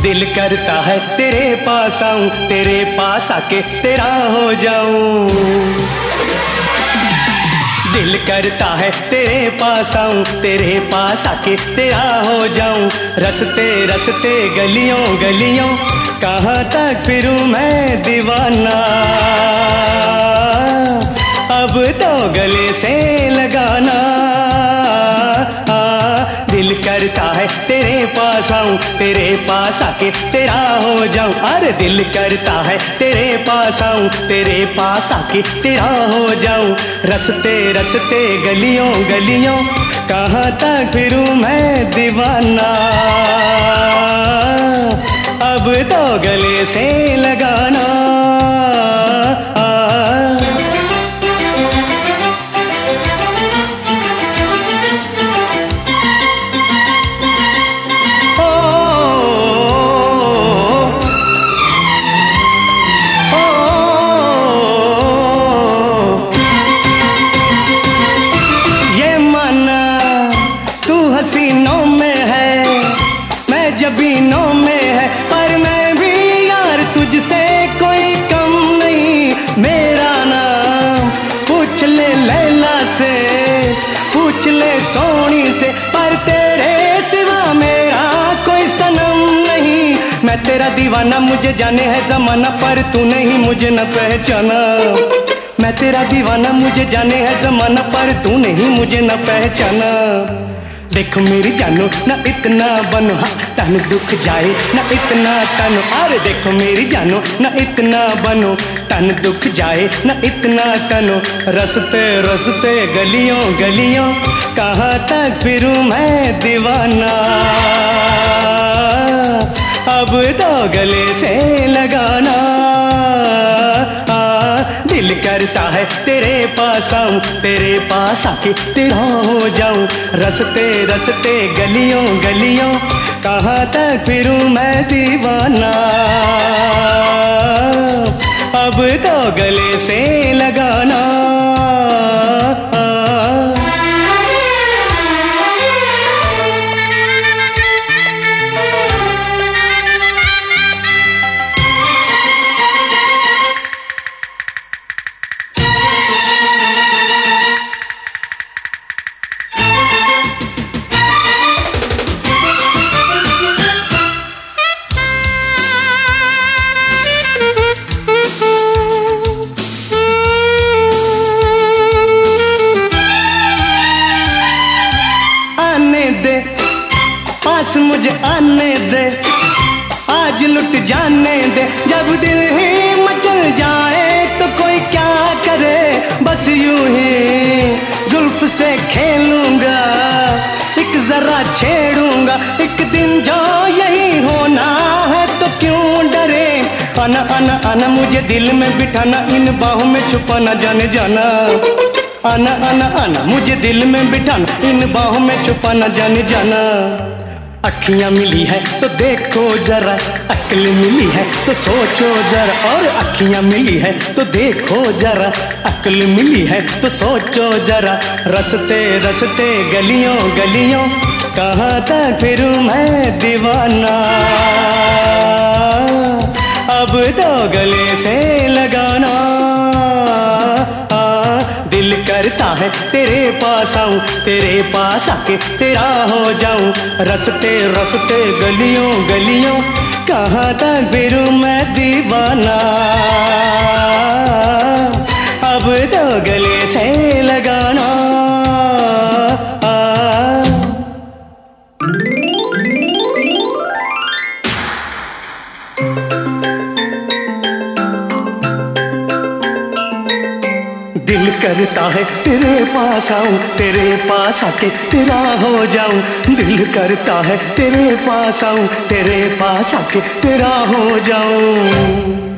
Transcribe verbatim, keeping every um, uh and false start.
दिल करता है तेरे पास आऊं, तेरे पास आके तेरा हो जाऊं। दिल करता है तेरे पास आऊं, तेरे पास आके तेरा हो जाऊं। रस्ते रस्ते गलियों गलियों कहाँ तक फिरूं मैं दीवाना, अब तो गले से लगाना। दिल करता है तेरे पास आऊं, तेरे पास आके तेरा हो जाऊं। अरे दिल करता है तेरे पास आऊं, तेरे पास आके तेरा हो जाऊं। रस्ते रस्ते गलियों गलियों कहाँ तक फिरूं मैं दीवाना, अब तो गले से लगाना। हसीनों में है मैं जबीनों में है, पर मैं भी यार तुझसे कोई कम नहीं। मेरा नाम पूछ ले लैला से, पूछ ले सोनी से, पर तेरे सिवा मेरा कोई सनम नहीं। मैं तेरा दीवाना, मुझे जाने है जमाना, पर तू नहीं मुझे न पहचाना। मैं तेरा दीवाना, मुझे जाने है जमाना, पर तू नहीं मुझे न पहचाना। देखो मेरी जानो ना इतना बनो, हाँ तन दुख जाए ना इतना तनो। अरे देखो मेरी जानो ना इतना बनो, तन दुख जाए ना इतना तनो। रस्ते रस्ते गलियों गलियों कहाँ तक फिरूं मैं दीवाना, अब तो गले से लगाना। दिल करता है तेरे पास आऊं, तेरे पास आके तेरा हो जाऊं। रस्ते रस्ते गलियों गलियों कहाँ तक फिरूं मैं दीवाना, अब तो गले से लगाना। पास मुझे आने दे, आज लुट जाने दे। जब दिल ही मचल जाए तो कोई क्या करे, बस यूं ही जुल्फ से खेलूंगा, एक जरा छेड़ूंगा। एक दिन जो यही होना है तो क्यों डरे। आना आना आना मुझे दिल में बिठाना, इन बाहों में छुपाना जाने जाना। आना आना आना मुझे दिल में बिठाना, इन बाहों में छुपाना जाने जाना। अखियां मिली है तो देखो जरा, अक्ल मिली है तो सोचो जरा। और अखियां मिली है तो देखो जरा, अक्ल मिली है तो सोचो जरा। रस्ते रस्ते गलियों गलियों कहाँ तक फिरूं मैं दीवाना, अब तो गले से लगाना। दिल करता है तेरे पास आऊं, तेरे पास आके तेरा हो जाऊं। रस्ते रस्ते गलियों गलियों कहाँ तक फिरूं मैं दीवाना, अब तो गले से लगाना। दिल करता है तेरे पास आऊं, तेरे पास आके तेरा हो जाऊं। दिल करता है तेरे पास आऊं, तेरे पास आके तेरा हो जाऊं।